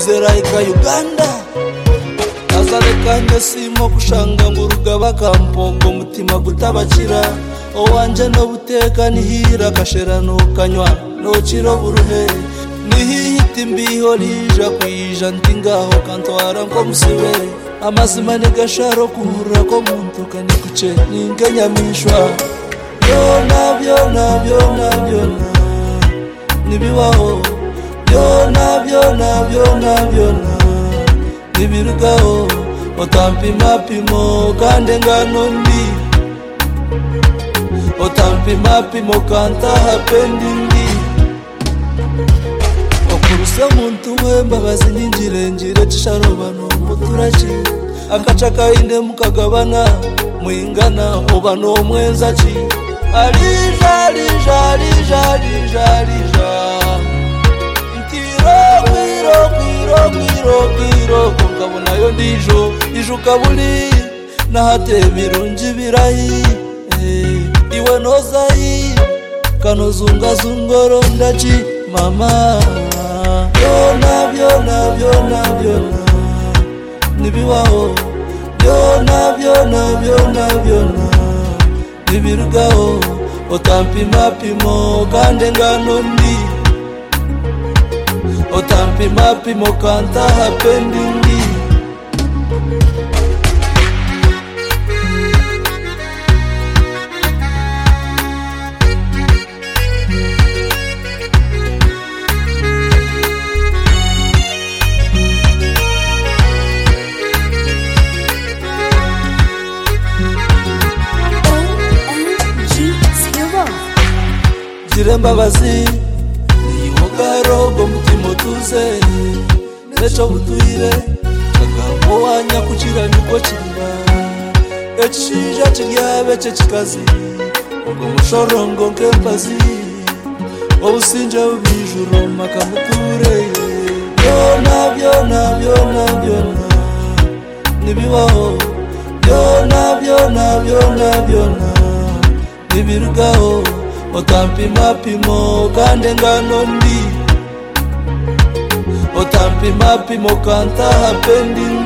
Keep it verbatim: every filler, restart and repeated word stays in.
zeraika Uganda azalekanye simo kushanga ngurugaba kampogo mutima gutabakira owanje no buteka nihira kasherano kanywa no chiro buruhe nihiti mbiho lija kwija ntingaho kantwara ngo musibe amazima negasharo kuhura ko muntu kanikuce ningenyamishwa byona byona byona byona nibiwaho byona byona byona byona nibirugaho otampima pimo kande ngano ndi otampima pimo kanta hapendi ndi okuruse muntu wembabazi ninjire njire tisharobano muturachi akachaka inde mukagabana muingana obano mwenza chi alija alija alija alija alija ntiro kwiro kwiro kwiro kwiro kukabona yo ndijo ijo kabuli na hate birunji birahi eh, iwe nozai kanozunga zungoro ndachi mama byona byona byona byona nibiwaho byona byona byona byona nibirugaho otampima pimo kande ngano ndi otampima pimo kanta hapendi ndi Jirembabazi niwogarogo mutima tuze necho butuire kagamo wanya kuchira niko chira echisha chiryabe chechikazi ubwo mushorongo nkempazi obusinja ubijuru makamuture byona byona byona byona nibiwaho byona byona byona byona nibirugaho otampima pimo kande ngano ndi otampima pimo kanta hapendi